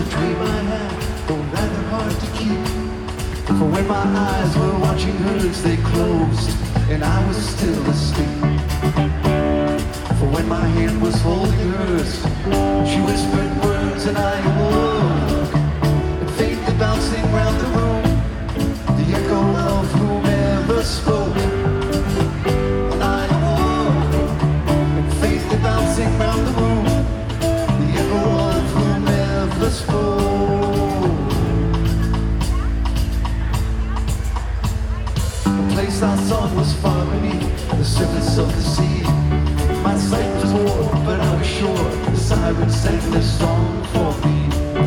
dream I had, though rather hard to keep. For when my eyes were watching hers, they closed, and I was still asleep. For when my hand was holding hers, she whispered words and I awoke. And faintly bouncing round the room, the echo of whomever spoke. And I awoke, and faintly bouncing round the room, the echo of whomever spoke. The place I sought was far beneath the surface of the sea. My sight was warm, but I was sure the sirens sang their song for me.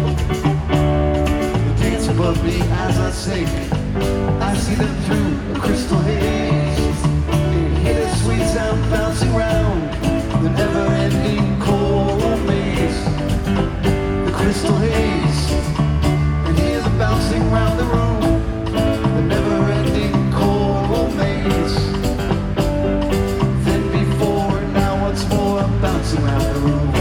They dance above me as I sing. I see them through a crystal haze. They hear the sweet sound bouncing round the never-ending coral maze. The crystal haze, and hear the bouncing round the room, the never-ending coral maze. Bouncing around the room.